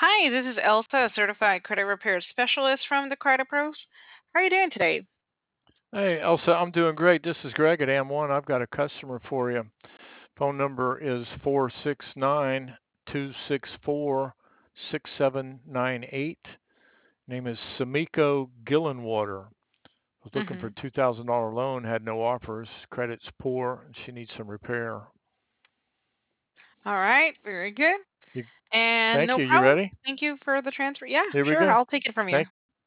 Hi, this is Elsa, a certified credit repair specialist from the Credit Pros. How are you doing today? Hey, Elsa, I'm doing great. This is Greg at AM1. I've got a customer for you. Phone number is 469-264-6798. Name is Samiko Gillenwater. Was looking for Mm-hmm. $2,000 loan, had no offers. Credit's poor, and she needs some repair. All right, very good. You, And thank no you. You problem. ready? Thank you for the transfer. Yeah, Here we sure. go. I'll take it from you. Thank.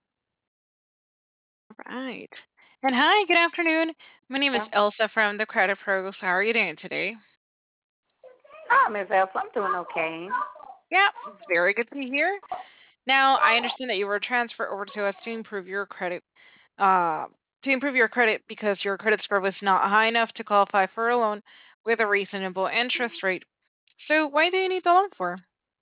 Right. And hi, good afternoon. My name is Yeah. Elsa from the Credit Pros. How are you doing today? Hi, Miss Elsa. I'm doing okay. Yeah, very good to hear. Now, I understand that you were transferred over to us to improve your credit. Uh, to improve your credit because your credit score was not high enough to qualify for a loan with a reasonable interest rate. So, why do you need the loan for?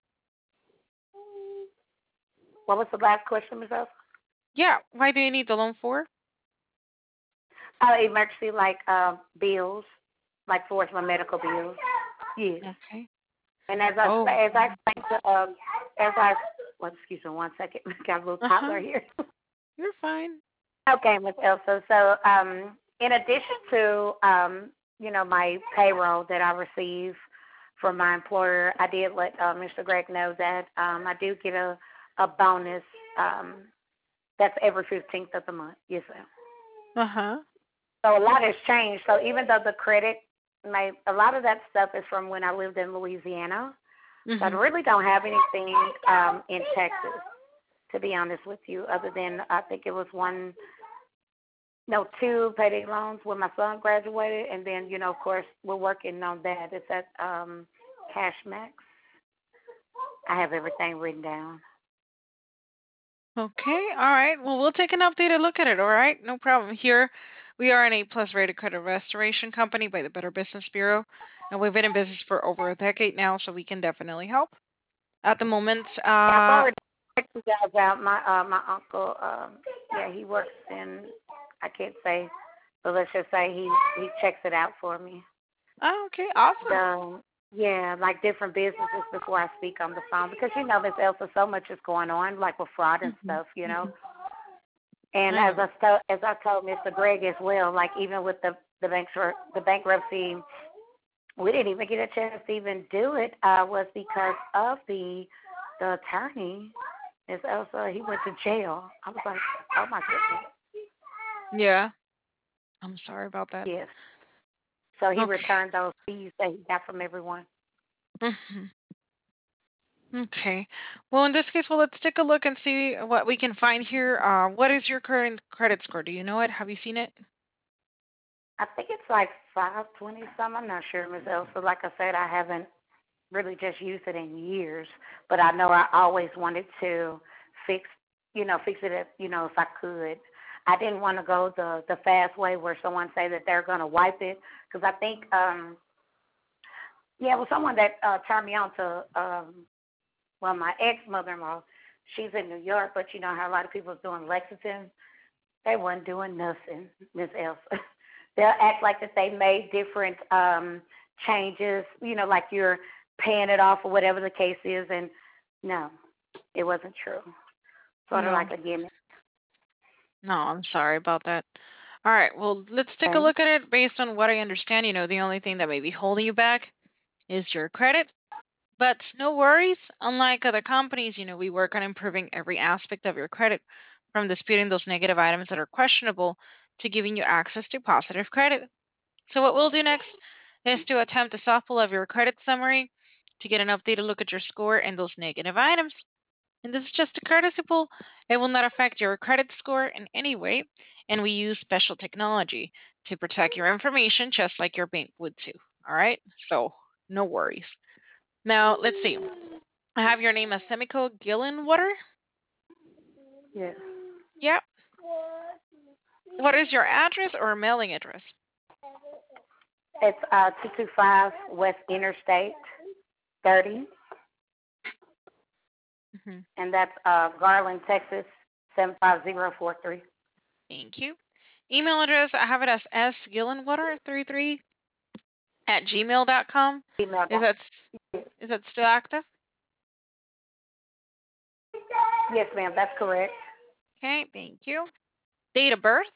What was the last question, Miss Elsa? Yeah, why do you need the loan for? Emergency, like bills, like for my medical bills. Yes. Okay. And as Oh, I explained to as I well, excuse me one second, got a little uh-huh. toddler here. You're fine. Okay, Miss Elsa. So in addition to my payroll that I receive from my employer, I did let Mr. Greg know that I do get a bonus. That's every 15th of the month. Yes, ma'am. Uh-huh. So a lot has changed. So even though the credit a lot of that stuff is from when I lived in Louisiana. So I Mhm. really don't have anything in Texas, to be honest with you, other than I think it was one, no, two payday loans when my son graduated, and then of course we're working on that. It's at Cash Max. I have everything written down. Okay. All right. Well, we'll take an updated look at it. All right. No problem. Here, we are an A-plus rated credit restoration company by the Better Business Bureau, and we've been in business for over a decade now, so we can definitely help. At the moment, Yeah, I've already checked you guys out. My uncle, yeah, he works in, I can't say, but let's just say he checks it out for me. oh, okay, awesome. So yeah, like different businesses before I speak on the phone because Miss Elsa, so much is going on, like with fraud and Mhm. stuff. Mhm. And I know. as I told Mr. Greg as well, like even with the bankruptcy, we didn't even get a chance to even do it. Was because of the attorney. Miss Elsa, he went to jail. I was like, oh my goodness, Yeah. I'm sorry about that. yes. So he Okay. returned those fees that he got from everyone. Mhm. Okay. Well, in this case, well, let's take a look and see what we can find here. What is your current credit score? Do you know it? Have you seen it? I think it's like 520 some. I'm not sure, Miss Elsa. Like I said, I haven't really just used it in years, but I know I always wanted to fix, fix it if I could. I didn't want to go the fast way where someone say that they're going to wipe it because I think, yeah, it was someone that turned me on to, well, my ex mother-in-law. She's in New York, but you know how a lot of people is doing Lexington. They weren't doing nothing, Miss Elsa. They'll act like that they made different changes, like you're paying it off or whatever the case is, and no, it wasn't true. Sort of No. like a gimmick. No, I'm sorry about that. All right. Well, let's take a Okay. look at it based on what I understand. The only thing that may be holding you back is your credit. But no worries. Unlike other companies, we work on improving every aspect of your credit, from disputing those negative items that are questionable to giving you access to positive credit. So, what we'll do next is to attempt a soft pull of your credit summary to get an updated look at your score and those negative items. And this is just a courtesy pull. It will not affect your credit score in any way, and we use special technology to protect your information just like your bank would too. All right? So, no worries. Now, let's see. I have your name as Semiko Gillenwater. Yes. Yep. What is your address or mailing address? It's 225 West Interstate 30, Hmm. and that's Garland, Texas 75043. Thank you. Email address, I have it as sgillenwater33 at gmail.com. Email. Is that still active? Yes, ma'am. That's correct. Okay, thank you. Date of birth,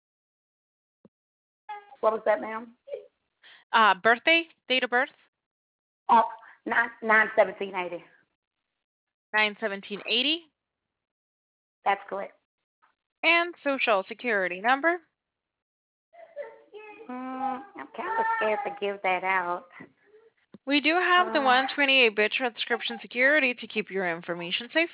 What was that, ma'am? birthday, date of birth, Oh, 9/17/80. 9/17/80, That's correct. and social security number. I'm kind of scared to give that out. We do have the Uh, 128-bit transcription security to keep your information safe.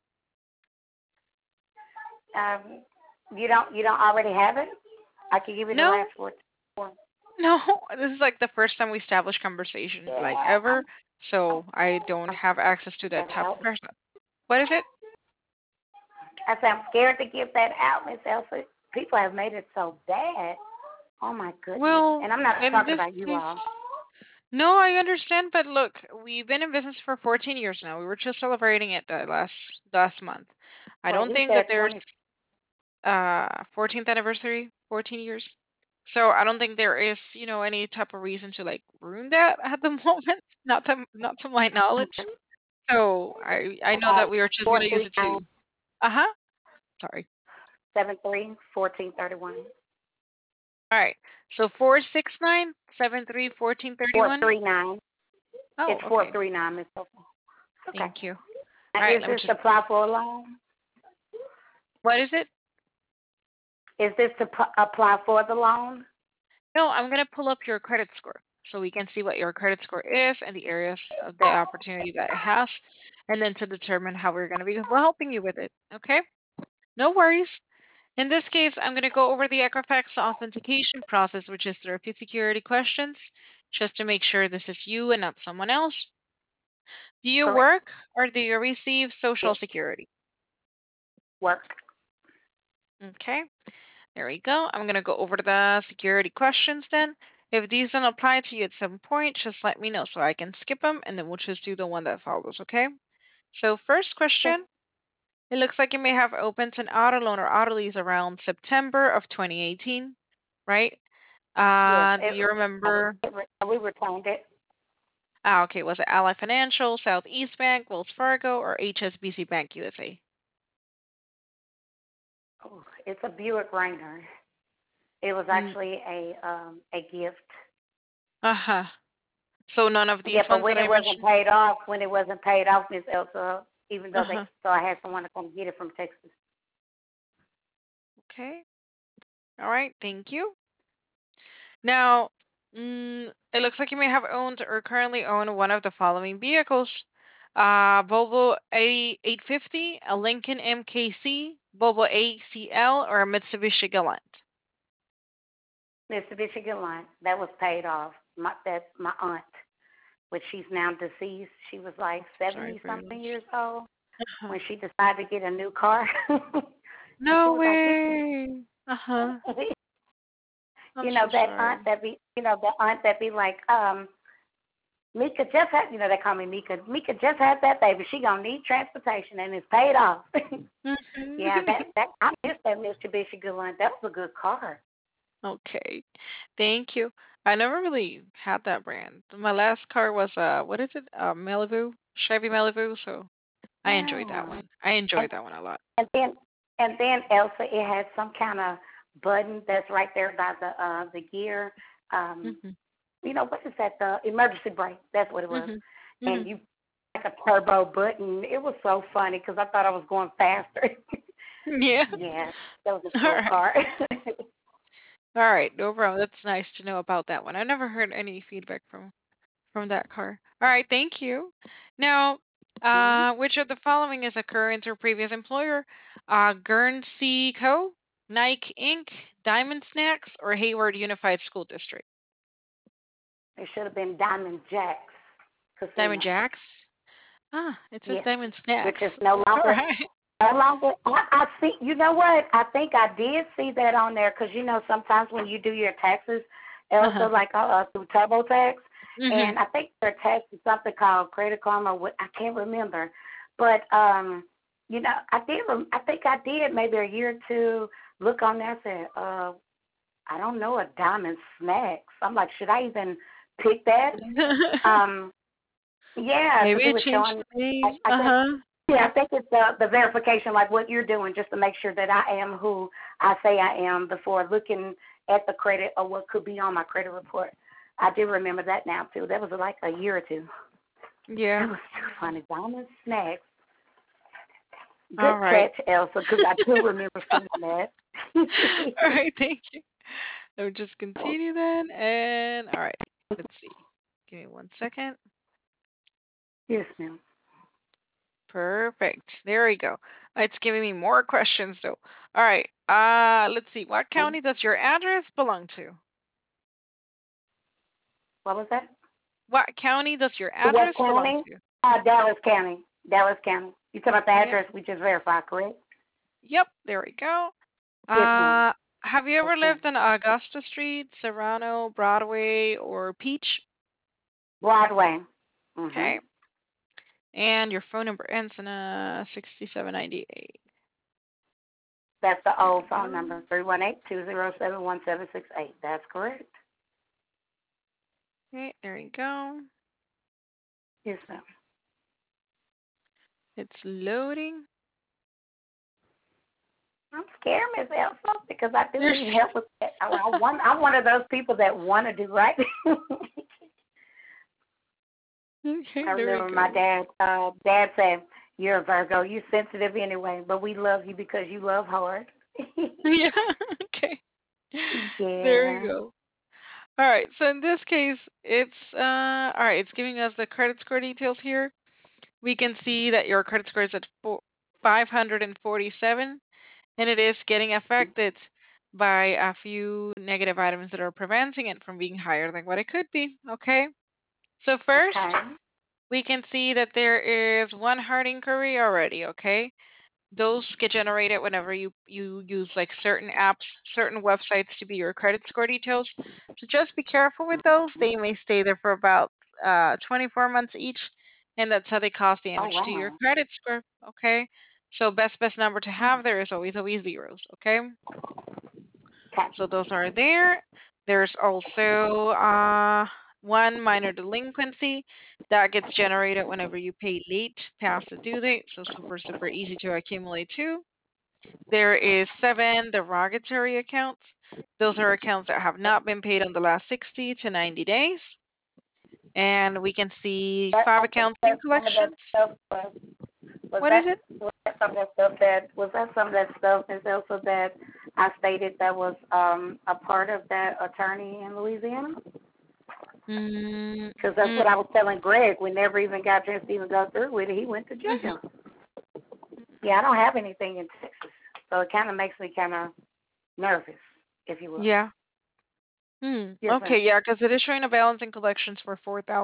um, you don't already have it? I can give you the No, last four. no, this is like the first time we established conversation like ever, so I don't have access to that type of person. What is it? I said I'm scared to give that out, Miss Elsa. People have made it so bad. Oh my goodness. Well, And I'm not in talking this about you case, all. no, I understand, but look, we've been in business for 14 years now. We were just celebrating it last month. I Well, don't you think that said there's 20. 14th anniversary, 14 years. So I don't think there is, any type of reason to like ruin that at the moment. Not to my knowledge. So I know that we are just gonna use it to. 439 Uh-huh. Sorry. 73 1431. All right. So 469-73-1431. 439. Oh, It's okay. 439, Miss Elsa. Okay. Thank you. All Now, right. is Let me this just. to apply for a loan? What is it? Is this to apply for the loan? No, I'm gonna pull up your credit score so we can see what your credit score is and the areas of the opportunity that it has, and then to determine how we're gonna be helping you with it. Okay? No worries. In this case, I'm going to go over the Equifax authentication process, which is through a few security questions, just to make sure this is you and not someone else. Do you Correct. work or do you receive Social Yes. Security? Work. Okay, there we go. I'm going to go over the security questions then. If these don't apply to you at some point, just let me know so I can skip them, and then we'll just do the one that follows, okay? So first Okay. question, it looks like you may have opened an auto loan or auto lease around September of 2018, right? Yes. Do you remember? We returned it. Okay. Was it Ally Financial, Southeast Bank, Wells Fargo, or HSBC Bank USA? Oh, it's a Buick Rainer. It was Mm, actually a gift. uh-huh. So none of these Yeah, but ones that when I it wasn't mentioned? paid off, Miss Elsa, even though Uh-huh. so I had someone to come get it from Texas. Okay. All right. Thank you. Now, it looks like you may have owned or currently own one of the following vehicles. Volvo 8850, a Lincoln MKC, Volvo ACL, or a Mitsubishi Galant. Mitsubishi Galant, that was paid off. That's my aunt, which she's now deceased. She was like Sorry 70 for your something loss. years old Uh-huh. when she decided to get a new car. And she No was like, way. Uh-huh. I'm so that aunt sorry. that be, the aunt that be like, Mika just had, they call me Mika. Mika just had that baby. She gonna need transportation, and it's paid off. Yeah, Mhm. that I miss that Mitsubishi Galant. That was a good car. Okay. Thank you. I never really had that brand. My last car was what is it? Malibu, Chevy Malibu, so I enjoyed that Yeah. one. I And enjoyed that one a lot. and then Elsa, it has some kind of button that's right there by the gear. Um, Mhm. what is that? The emergency brake. That's what it was. Mhm. And Mhm. you like a turbo button. It was so funny because I thought I was going faster. Yeah. Yeah, that was a All cool right. car. All right. No problem. That's nice to know about that one. I never heard any feedback from that car. All right. Thank you. Now, Mhm. which of the following is a current or previous employer? Guernsey Co., Nike Inc., Diamond Snacks, or Hayward Unified School District? It should have been Diamond Jack's Diamond Casino. Jacks. Ah, it says Yes, Diamond which Snacks. is no All longer right. no longer. I see. You know what? I think I did see that on there because sometimes when you do your taxes, Uh-huh. also like through TurboTax, Mhm. and I think their tax is something called Credit Karma. I can't remember, but I did. I think I did maybe a year or two look on there and said, I don't know, a Diamond Snacks. I'm like, should I even pick that? Um, yeah, Maybe because it it was changed showing. the name. I guess Uh-huh. Yeah, I think it's the verification, like what you're doing, just to make sure that I am who I say I am before looking at the credit or what could be on my credit report. I do remember that now too. That was like a year or two. Yeah. That was too funny. Diamond snacks. Good All right. catch, Elsa, because I do remember seeing that. All right. Thank you. Let me just continue then. And all right. Let's see. Give me 1 second. Yes, ma'am. Perfect. There we go. It's giving me more questions though. All right. Let's see. What county does your address belong to? What was that? What county does your To what address belong county? to? Dallas County. Dallas County. You talking about the Yep. address we just verified, correct? Yep. There we go. Yes, ma'am. Have you ever Okay. lived on Augusta Street, Serrano, Broadway, or Peach? Broadway. Okay. And your phone number ends in 6798. That's the old phone number, 318-207-1768. That's correct. Okay, there you go. Yes, ma'am. It's loading. I'm scared, Miss Elsa, because I do need help with that. I'm one of those people that want to do right. Okay, I remember my dad said, "You're a Virgo. You're sensitive anyway, but we love you because you love hard." Yeah, okay. There you Yeah. go. All right, so in this case, it's all right, it's giving us the credit score details here. We can see that your credit score is at 547, and it is getting affected by a few negative items that are preventing it from being higher than what it could be. Okay, so first, Okay. we can see that there is one hard inquiry already. Okay, those get generated whenever you use like certain apps, certain websites to be your credit score details. So just be careful with those. They may stay there for about 24 months each, and that's how they cause Oh damage to your wow. credit score. Okay, so best number to have there is always zeros. Okay, Okay. so those are there. There's also one minor delinquency that gets generated whenever you pay late past the due date. So super easy to accumulate too. There is 7 derogatory accounts. Those are accounts that have not been paid in the last 60 to 90 days. And we can see 5 accounts in Some of that collections. stuff was What is that it? some of that stuff that was that some of that stuff is also that I stated that was a part of that attorney in Louisiana? Mm, Because that's mm, what I was telling Greg. We never even got a chance to even go through with it. He went to mhm. jail. Yeah, I don't have anything in Texas, so it kind of makes me kind of nervous, if you will. Yeah. Yes, Okay, ma'am. yeah, because it is showing a balance in collections for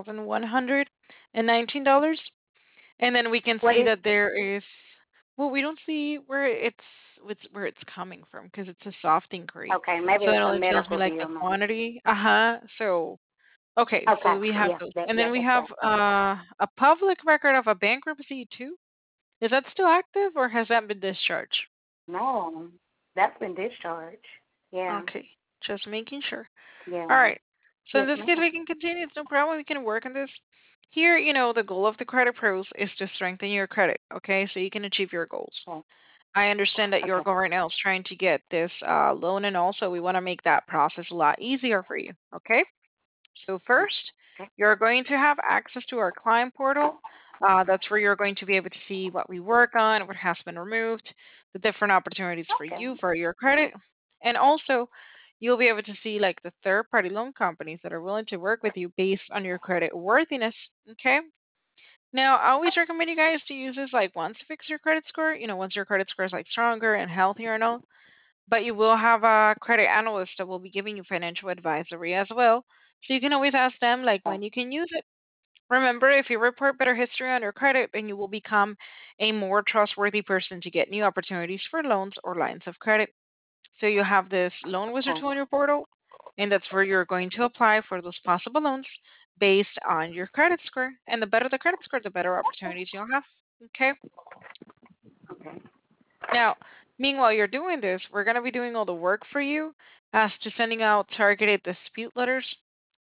$4,119. And then we can What see is? that there is, well, we don't see where it's coming from because it's a soft inquiry. Okay, maybe So it it's a only tells me medical like the bill, maybe. quantity. Uh-huh. So okay, Okay, so we have yeah, those. that, And yeah, then we that's have right. a public record of a bankruptcy too. Is that still active or has that been discharged? No, that's been discharged. Yeah, Okay, just making sure. All yeah. right. So in Yes, this case, ma'am. we can continue. It's no problem. We can work on this. Here, the goal of the credit pros is to strengthen your credit, okay? So you can achieve your goals. Okay, I understand that your okay, goal right now is trying to get this loan, and also we want to make that process a lot easier for you, okay? So first, okay, you're going to have access to our client portal. That's where you're going to be able to see what we work on, what has been removed, the different opportunities for okay, you for your credit, and also you'll be able to see like the third-party loan companies that are willing to work with you based on your credit worthiness. Okay. Now, I always recommend you guys to use this like once to fix your credit score. Once your credit score is like stronger and healthier and all. But you will have a credit analyst that will be giving you financial advisory as well. So you can always ask them like okay, when you can use it. Remember, if you report better history on your credit, then you will become a more trustworthy person to get new opportunities for loans or lines of credit. So you have this loan wizard okay, tool in your portal, and that's where you're going to apply for those possible loans based on your credit score. And the better the credit score, the better opportunities you'll have. Okay. okay, Now, meanwhile you're doing this, we're going to be doing all the work for you as to sending out targeted dispute letters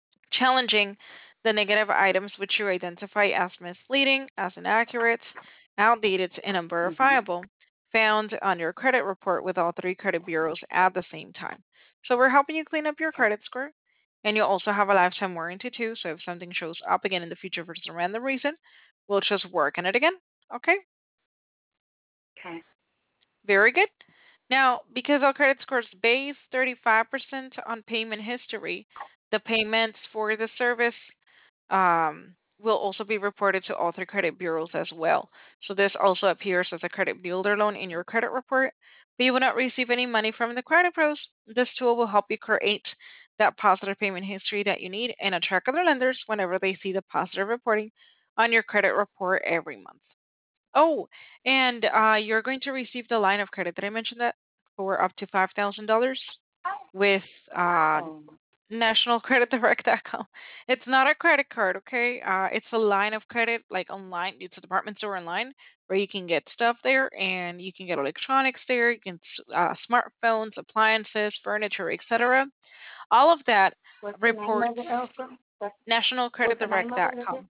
challenging the negative items which you identify as misleading, as inaccurate, outdated, and Mhm. unverifiable, found on your credit report with all three credit bureaus at the same time. So we're helping you clean up your Okay. credit score. And you'll also have a lifetime warranty too. So if something shows up again in the future for some random reason, we'll just work on it again. Okay? Okay. Very good. Now, because our credit score is based 35% on payment history, the payments for the service will also be reported to all three credit bureaus as well. So this also appears as a credit builder loan in your credit report, but you will not receive any money from the credit pros. This tool will help you create that positive payment history that you need and attract other lenders whenever they see the positive reporting on your credit report every month. Oh, and you're going to receive the line of credit. Did I mention that? For up to $5,000 with uh, Oh. nationalcreditdirect.com. It's not a credit card, okay? It's a line of credit, like online. It's a department store online where you can get stuff there, and you can get electronics there. You can smartphones, appliances, furniture, etc. All of that What's the name reports of it, Elsa? What's the name of it again? nationalcreditdirect.com.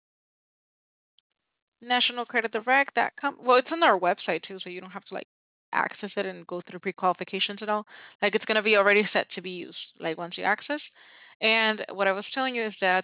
Nationalcreditdirect.com. Well, it's on our website too, so you don't have to like access it and go through pre-qualifications and all. Like it's gonna be already set to be used, like once you access. And what I was telling you is that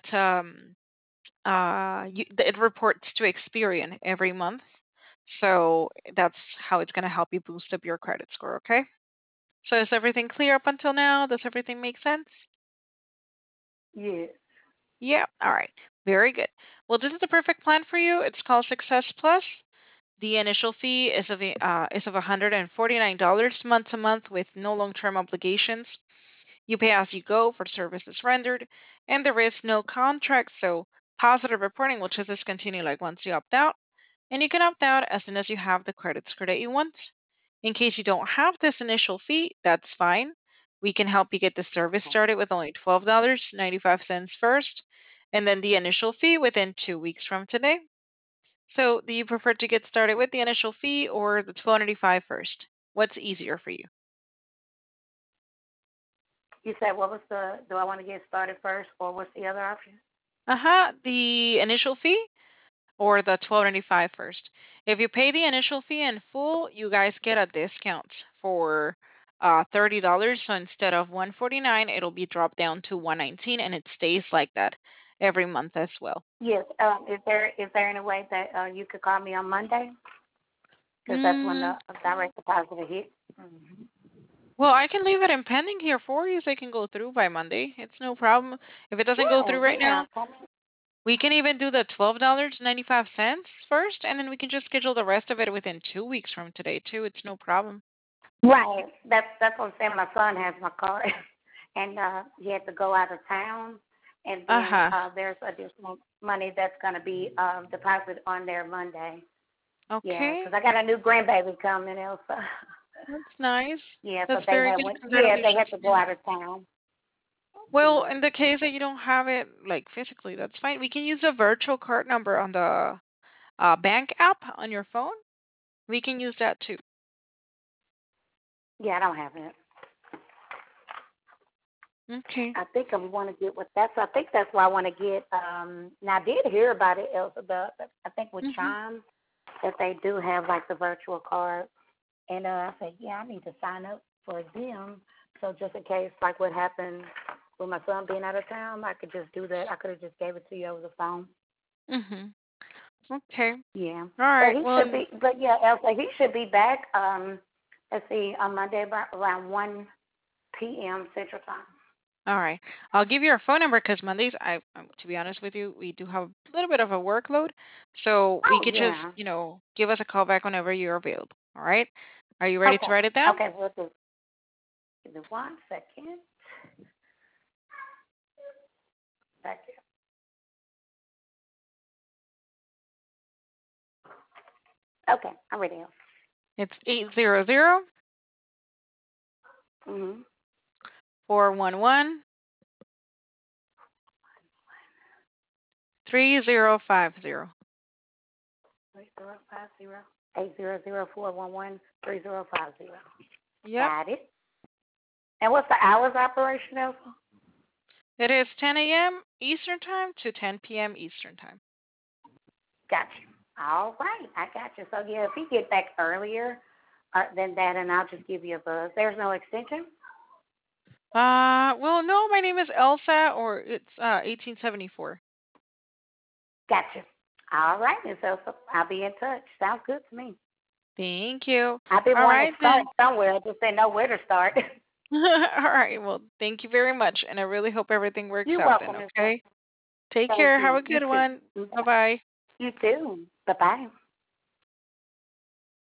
it reports to Experian every month. So that's how it's gonna help you boost up your credit score, okay? So is everything clear up until now? Does everything make sense? Yes. Yeah, all right. Very good. Well, this is the perfect plan for you. It's called Success Plus. The initial fee is of $149 month to month with no long-term obligations. You pay as you go for services rendered, and there is no contract, so positive reporting will just discontinue like once you opt out, and you can opt out as soon as you have the credit score that you want. In case you don't have this initial fee, that's fine. We can help you get the service started with only $12.95 first, and then the initial fee within 2 weeks from today. So, do you prefer to get started with the initial fee or the 1295 first? What's easier for you? You said what was the? Do I want to get started first, or what's the other option? Uh-huh, the initial fee or the 1295 first. If you pay the initial fee in full, you guys get a discount for $30. So instead of 149, it'll be dropped down to 119 and it stays like that every month as well. Yes. Is there any way that you could call me on Monday? Because that's when Mm, the direct deposit will hit. Mm-hmm. well, I can leave it in pending here for you so it can go through by Monday. It's no problem. If it doesn't go Yeah. through right Yeah. now, we can even do the $12.95 first, and then we can just schedule the rest of it within 2 weeks from today too. It's no problem. Right. That's what I'm saying. My son has my card, and he had to go out of town, and then Uh-huh. there's additional money that's going to be deposited on there Monday. Yeah, Okay. 'cause I got a new grandbaby coming, Elsa. That's nice. Yeah, so That's they very had good. went. Yeah, they Congratulations had to go again. out of town. Well, Yeah. in the case that you don't have it like physically, that's fine. We can use a virtual card number on the bank app on your phone. We can use that too. Yeah, I don't have it. Okay. I think I want to get with that's. I think that's why I want to get. Now I did hear about it, Elsa. I think with Mhm. Chime that they do have like the virtual card, and I said, yeah, I need to sign up for them. So just in case, like what happened with my son being out of town, I could just do that. I could have just gave it to you over the phone. Mhm. Okay. Yeah. All But right. he Well, should be. But yeah, Elsa, he should be back. Let's see, on Monday about around 1 p.m. Central Time. all right. I'll give you our phone number because Mondays, to be honest with you, we do have a little bit of a workload, so we Oh could just, yeah. give us a call back whenever you're available. All right. Are you ready to Okay. write it down? Okay. We'll do. Give me 1 second. Second. Okay, I'm ready. It's 800 Mhm. 411 3050. 3050 800-411-3050. Yep. Got it. And what's the hours operation, Elsa? It is 10 a.m. Eastern Time to 10 p.m. Eastern Time. Gotcha. All right, I got you. So yeah, if he get back earlier than that, and I'll just give you a buzz. There's no extension. Well, no, my name is Elsa, or it's 1874. Gotcha. All right, Miss Elsa. I'll be in touch. Sounds good to me. Thank you. I've been All wanting to right start then. somewhere. I just didn't know where to start. All right. Well, thank you very much, and I really hope everything works You're out then, welcome, Miss Elsa. okay? Take Thank care. Have you. a You good too. one. Bye-bye. You too. Bye bye.